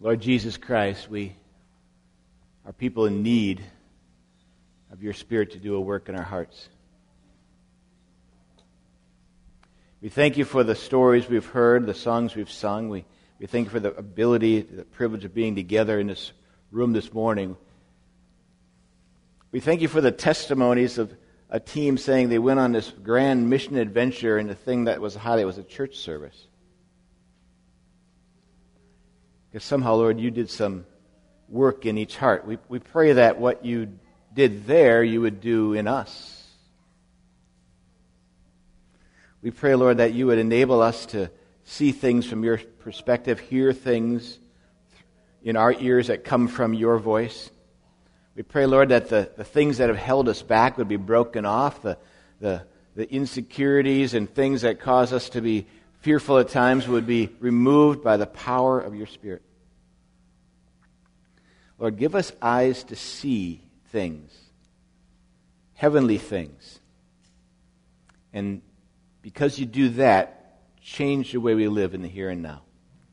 Lord Jesus Christ, we are people in need of your Spirit to do a work in our hearts. We thank you for the stories we've heard, the songs we've sung. We thank you for the ability, the privilege of being together in this room this morning. We thank you for the testimonies of a team saying they went on this grand mission adventure, and the thing that was a highlight was a church service. Because somehow, Lord, you did some work in each heart. We pray that what you did there, you would do in us. We pray, Lord, that you would enable us to see things from your perspective, hear things in our ears that come from your voice. We pray, Lord, that the things that have held us back would be broken off, the insecurities and things that cause us to be fearful at times would be removed by the power of your Spirit. Lord, give us eyes to see things, heavenly things. And because you do that, change the way we live in the here and now.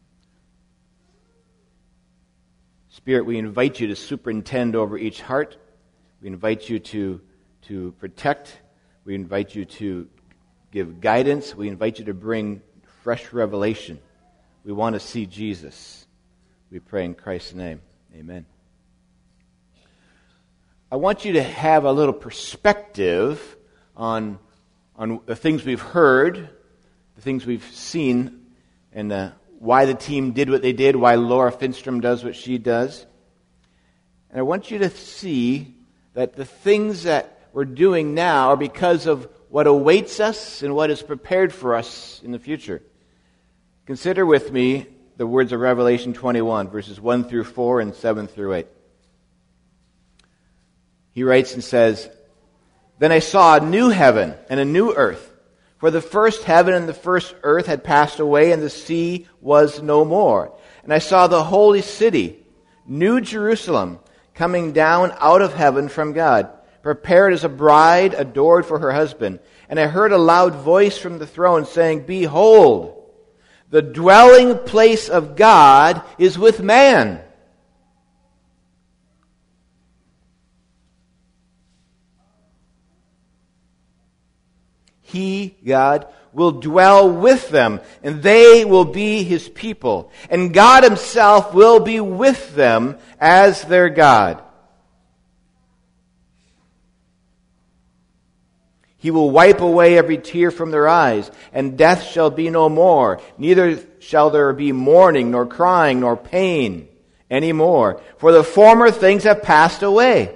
Spirit, we invite you to superintend over each heart. We invite you to protect. We invite you to give guidance. We invite you to bring fresh revelation. We want to see Jesus. We pray in Christ's name. Amen. I want you to have a little perspective on the things we've heard, the things we've seen, and why the team did what they did, why Laura Finstrom does what she does. And I want you to see that the things that we're doing now are because of what awaits us and what is prepared for us in the future. Consider with me the words of Revelation 21, verses 1 through 4 and 7 through 8. He writes and says, "Then I saw a new heaven and a new earth. For the first heaven and the first earth had passed away, and the sea was no more. And I saw the holy city, New Jerusalem, coming down out of heaven from God, prepared as a bride adored for her husband. And I heard a loud voice from the throne saying, 'Behold, the dwelling place of God is with man. He, God, will dwell with them, and they will be His people. And God Himself will be with them as their God. He will wipe away every tear from their eyes, and death shall be no more. Neither shall there be mourning, nor crying, nor pain any more. For the former things have passed away.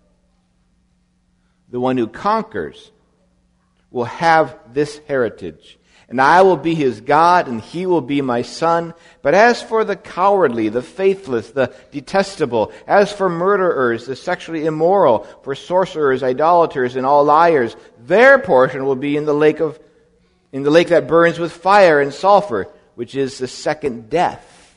The one who conquers will have this heritage, and I will be his God, and he will be my son. But as for the cowardly, the faithless, the detestable, as for murderers, the sexually immoral, for sorcerers, idolaters, and all liars, their portion will be in the lake that burns with fire and sulfur, which is the second death."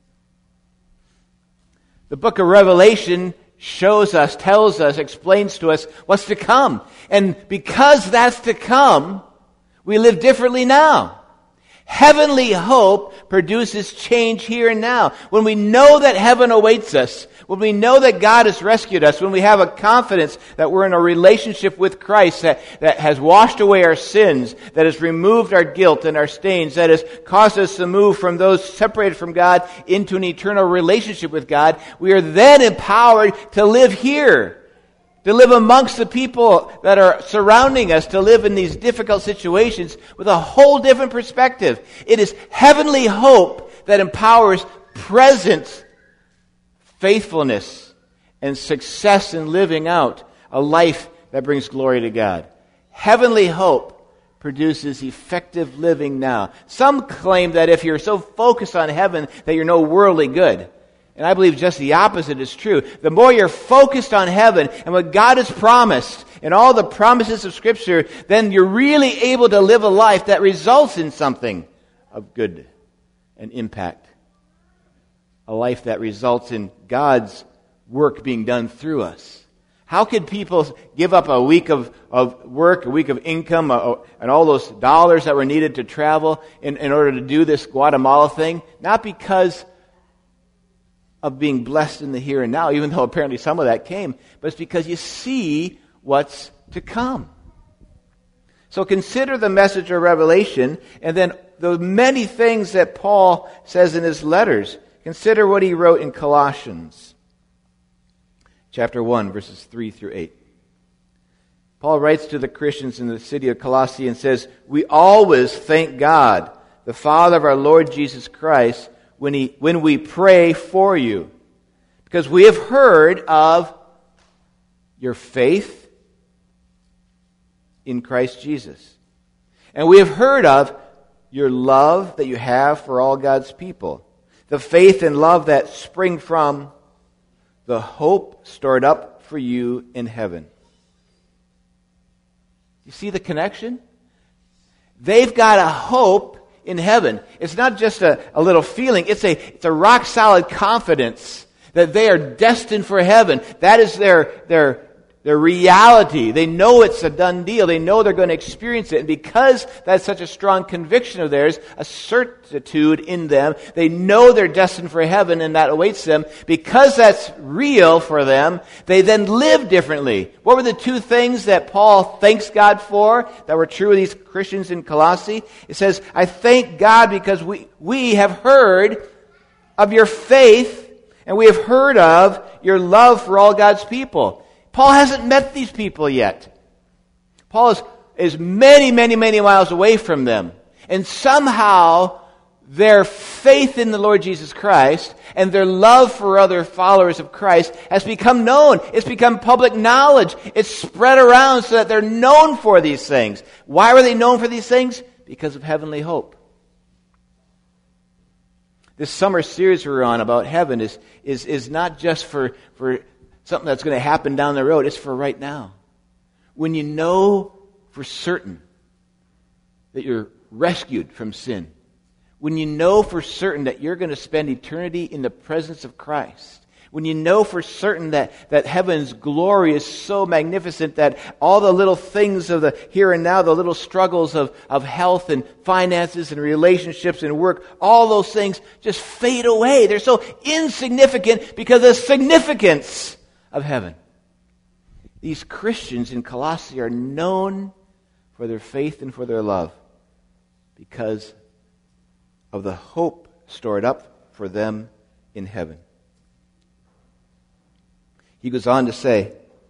The book of Revelation shows us, tells us, explains to us what's to come. And because that's to come, we live differently now. Heavenly hope produces change here and now. When we know that heaven awaits us, when we know that God has rescued us, when we have a confidence that we're in a relationship with Christ that has washed away our sins, that has removed our guilt and our stains, that has caused us to move from those separated from God into an eternal relationship with God, we are then empowered to live here, to live amongst the people that are surrounding us, to live in these difficult situations with a whole different perspective. It is heavenly hope that empowers present faithfulness and success in living out a life that brings glory to God. Heavenly hope produces effective living now. Some claim that if you're so focused on heaven that you're no worldly good. And I believe just the opposite is true. The more you're focused on heaven and what God has promised and all the promises of Scripture, then you're really able to live a life that results in something of good and impact. A life that results in God's work being done through us. How could people give up a week of work, a week of income, and all those dollars that were needed to travel in order to do this Guatemala thing? Not because of being blessed in the here and now, even though apparently some of that came, but it's because you see what's to come. So consider the message of Revelation, and then the many things that Paul says in his letters. Consider what he wrote in Colossians, chapter 1, verses 3 through 8. Paul writes to the Christians in the city of Colossae and says, "We always thank God, the Father of our Lord Jesus Christ, when we pray for you, because we have heard of your faith in Christ Jesus. And we have heard of your love that you have for all God's people, the faith and love that spring from the hope stored up for you in heaven." You see the connection? They've got a hope in heaven. It's not just a little feeling. It's a rock solid confidence that they are destined for heaven. That is their reality. They know it's a done deal. They know they're going to experience it. And because that's such a strong conviction of theirs, a certitude in them, they know they're destined for heaven and that awaits them. Because that's real for them, they then live differently. What were the two things that Paul thanks God for that were true of these Christians in Colossae? It says, "I thank God because we have heard of your faith and we have heard of your love for all God's people." Paul hasn't met these people yet. Paul is many, many, many miles away from them. And somehow their faith in the Lord Jesus Christ and their love for other followers of Christ has become known. It's become public knowledge. It's spread around so that they're known for these things. Why were they known for these things? Because of heavenly hope. This summer series we're on about heaven is not just for something that's going to happen down the road. It's for right now. When you know for certain that you're rescued from sin, when you know for certain that you're going to spend eternity in the presence of Christ, when you know for certain that heaven's glory is so magnificent that all the little things of the here and now, the little struggles of health and finances and relationships and work, all those things just fade away. They're so insignificant because of the significance of heaven. These Christians in Colossae are known for their faith and for their love because of the hope stored up for them in heaven. He goes on to say,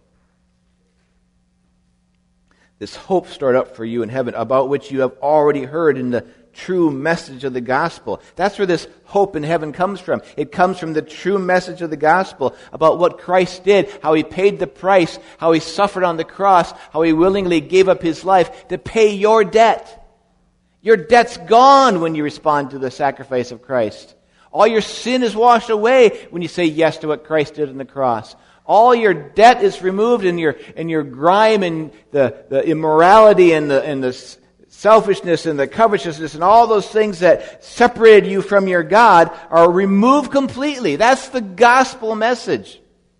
this hope stored up for you in heaven, about which you have already heard in the true message of the gospel. That's where this hope in heaven comes from. It comes from the true message of the gospel about what Christ did, how he paid the price, how he suffered on the cross, how he willingly gave up his life to pay your debt. Your debt's gone when you respond to the sacrifice of Christ. All your sin is washed away when you say yes to what Christ did on the cross. All your debt is removed, and your grime and the immorality and the selfishness and the covetousness and all those things that separated you from your God are removed completely. That's the gospel message.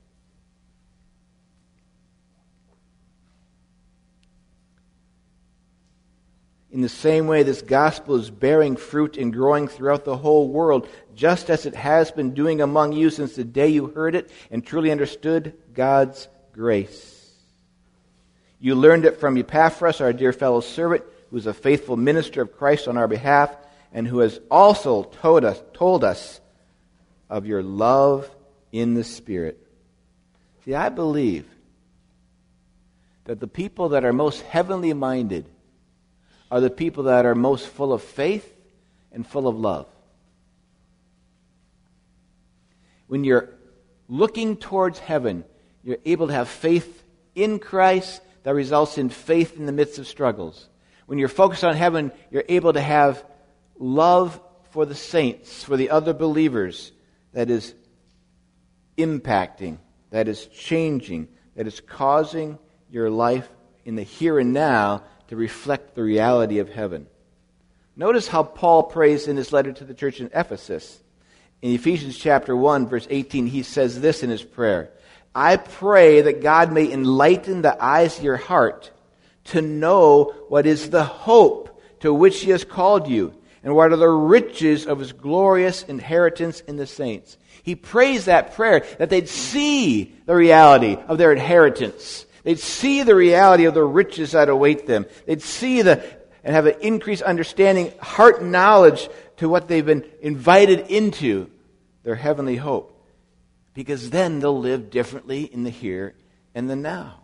In the same way, this gospel is bearing fruit and growing throughout the whole world, just as it has been doing among you since the day you heard it and truly understood God's grace. You learned it from Epaphras, our dear fellow servant, who is a faithful minister of Christ on our behalf, and who has also told us of your love in the Spirit. See, I believe that the people that are most heavenly minded are the people that are most full of faith and full of love. When you're looking towards heaven, you're able to have faith in Christ that results in faith in the midst of struggles. When you're focused on heaven, you're able to have love for the saints, for the other believers, that is impacting, that is changing, that is causing your life in the here and now to reflect the reality of heaven. Notice how Paul prays in his letter to the church in Ephesus. In Ephesians chapter 1, verse 18, he says this in his prayer: I pray that God may enlighten the eyes of your heart to know what is the hope to which he has called you, And what are the riches of his glorious inheritance in the saints? He prays that prayer that they'd see the reality of their inheritance. They'd see the reality of the riches that await them. They'd see and have an increased understanding, heart knowledge to what they've been invited into, their heavenly hope. Because then they'll live differently in the here and the now.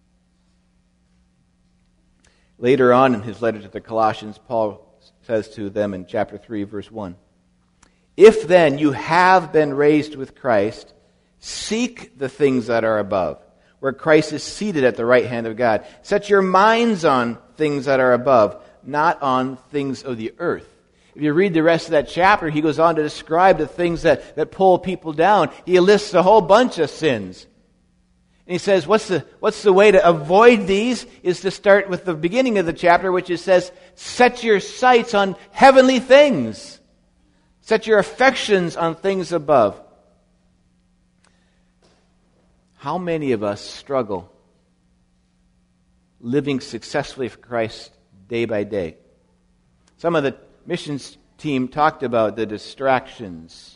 Later on in his letter to the Colossians, Paul says to them in chapter 3, verse 1, "If then you have been raised with Christ, seek the things that are above, where Christ is seated at the right hand of God. Set your minds on things that are above, not on things of the earth." If you read the rest of that chapter, he goes on to describe the things that pull people down. He lists a whole bunch of sins. And he says, what's the way to avoid these? Is to start with the beginning of the chapter, which says, set your sights on heavenly things. Set your affections on things above. How many of us struggle living successfully for Christ day by day? Some of the missions team talked about the distractions.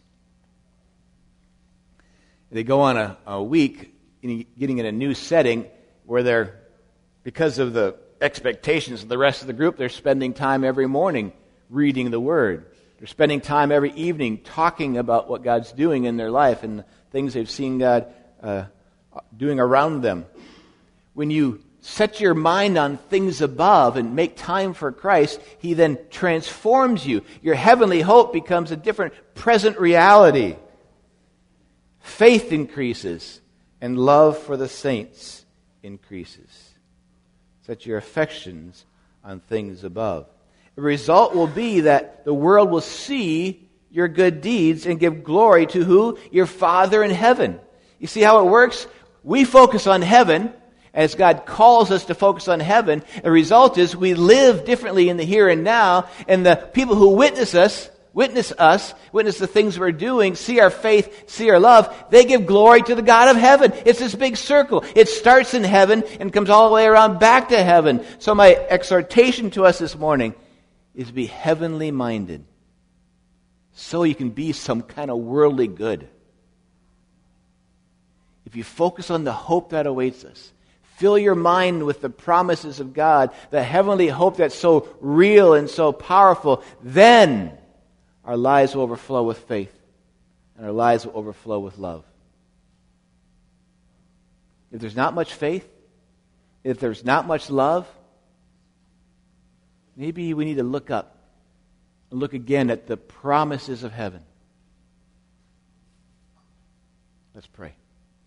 They go on a week getting in a new setting where they're, because of the expectations of the rest of the group, they're spending time every morning reading the Word. They're spending time every evening talking about what God's doing in their life and the things they've seen God doing around them. When you set your mind on things above and make time for Christ, He then transforms you. Your heavenly hope becomes a different present reality. Faith increases, and love for the saints increases. Set your affections on things above. The result will be that the world will see your good deeds and give glory to who? Your Father in heaven. You see how it works? We focus on heaven as God calls us to focus on heaven. The result is we live differently in the here and now, and the people who witness the things we're doing, see our faith, see our love, they give glory to the God of heaven. It's this big circle. It starts in heaven and comes all the way around back to heaven. So my exhortation to us this morning is to be heavenly minded, so you can be some kind of worldly good. If you focus on the hope that awaits us, fill your mind with the promises of God, the heavenly hope that's so real and so powerful, then our lives will overflow with faith, and our lives will overflow with love. If there's not much faith, if there's not much love, maybe we need to look up and look again at the promises of heaven. Let's pray.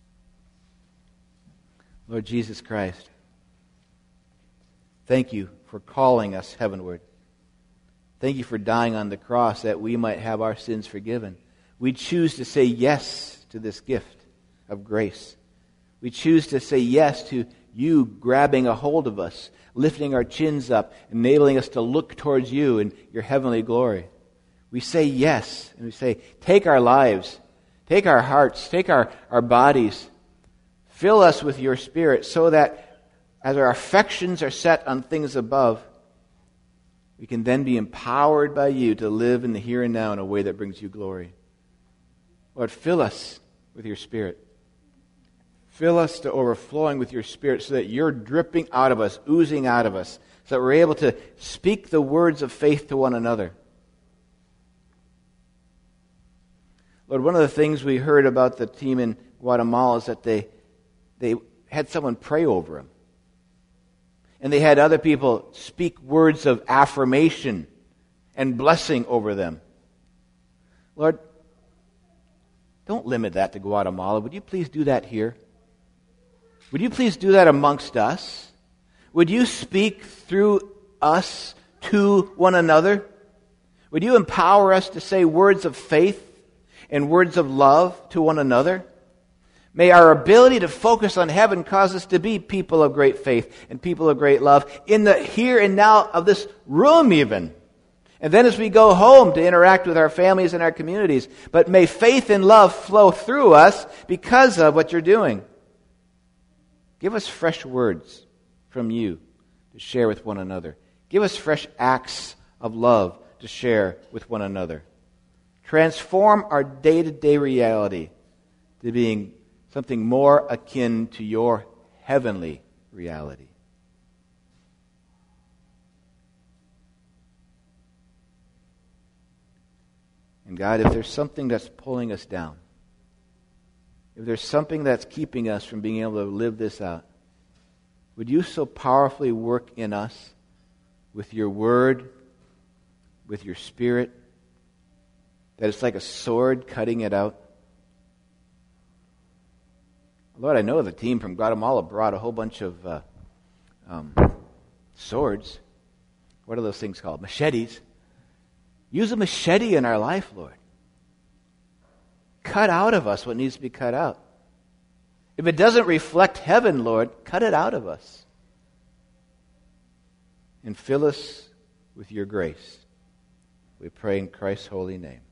Lord Jesus Christ, thank you for calling us heavenward. Thank you for dying on the cross that we might have our sins forgiven. We choose to say yes to this gift of grace. We choose to say yes to you grabbing a hold of us, lifting our chins up, enabling us to look towards you and your heavenly glory. We say yes, and we say, take our lives, take our hearts, take our bodies, fill us with your Spirit so that as our affections are set on things above, we can then be empowered by you to live in the here and now in a way that brings you glory. Lord, fill us with your Spirit. Fill us to overflowing with your Spirit so that you're dripping out of us, oozing out of us, so that we're able to speak the words of faith to one another. Lord, one of the things we heard about the team in Guatemala is that they had someone pray over them. And they had other people speak words of affirmation and blessing over them. Lord, don't limit that to Guatemala. Would you please do that here? Would you please do that amongst us? Would you speak through us to one another? Would you empower us to say words of faith and words of love to one another? May our ability to focus on heaven cause us to be people of great faith and people of great love in the here and now of this room even. And then as we go home to interact with our families and our communities. But may faith and love flow through us because of what you're doing. Give us fresh words from you to share with one another. Give us fresh acts of love to share with one another. Transform our day-to-day reality to being something more akin to your heavenly reality. And God, if there's something that's pulling us down, if there's something that's keeping us from being able to live this out, would you so powerfully work in us with your word, with your spirit, that it's like a sword cutting it out? Lord, I know the team from Guatemala brought a whole bunch of swords. What are those things called? Machetes. Use a machete in our life, Lord. Cut out of us what needs to be cut out. If it doesn't reflect heaven, Lord, cut it out of us. And fill us with your grace. We pray in Christ's holy name.